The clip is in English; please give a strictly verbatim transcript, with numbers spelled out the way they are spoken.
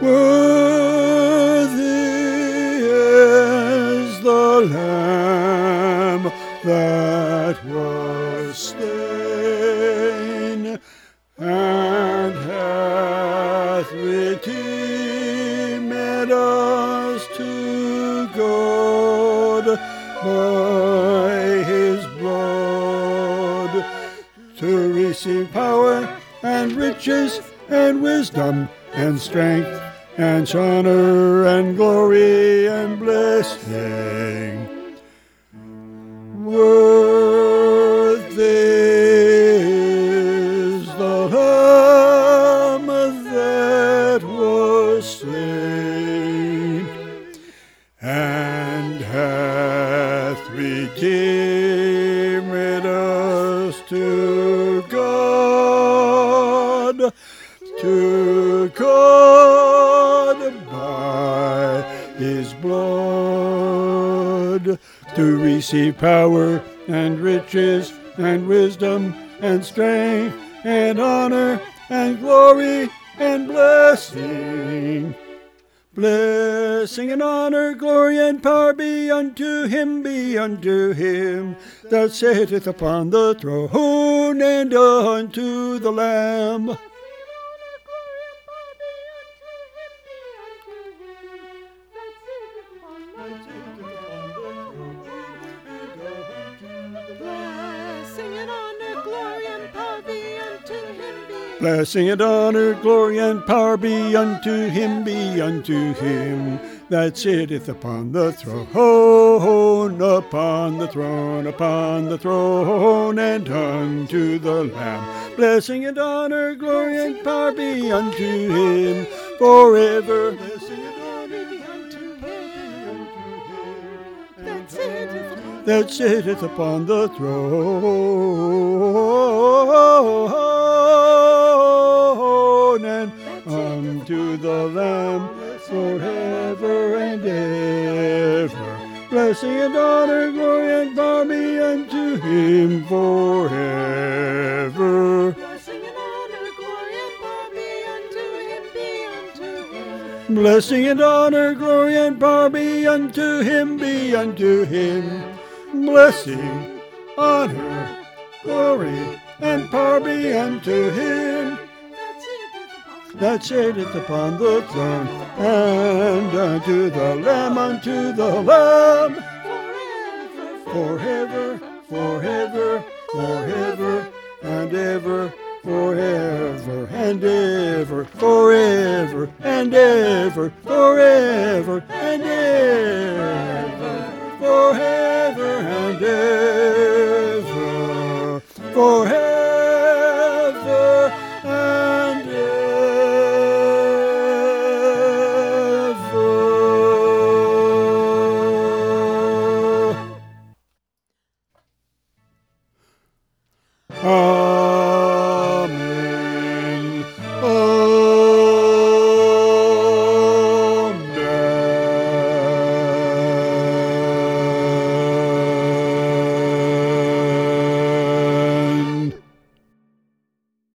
Worthy is the Lamb that was slain, and hath redeemed us to God by his blood, to receive power and riches and wisdom and strength and honor and glory and blessing. Worthy is the Lamb that was slain, and hath redeemed us to God, to God by his blood, to receive power and riches and wisdom and strength and honor and glory and blessing. Blessing and honor, glory and power be unto him, be unto him that sitteth upon the throne and unto the Lamb. Blessing and honor, glory and power be unto him, be unto him that sitteth upon the throne, upon the throne, upon the throne, and unto the Lamb. Blessing and honor, glory and power be unto him forever. Blessing and honor be unto him that sitteth, that sitteth upon the throne, and unto the Lamb forever and ever. Blessing and honor, glory and power be unto him forever. Blessing and honor, glory and power be unto him, be unto him. Blessing and honor, glory and power be unto him, be unto him. Blessing, honor, glory, and power be unto him that sitteth upon the throne, and unto the Lamb, unto the Lamb, forever, forever, forever, and ever, forever, and ever, forever, and ever, forever, and ever, forever, and ever, forever, and ever. Oh.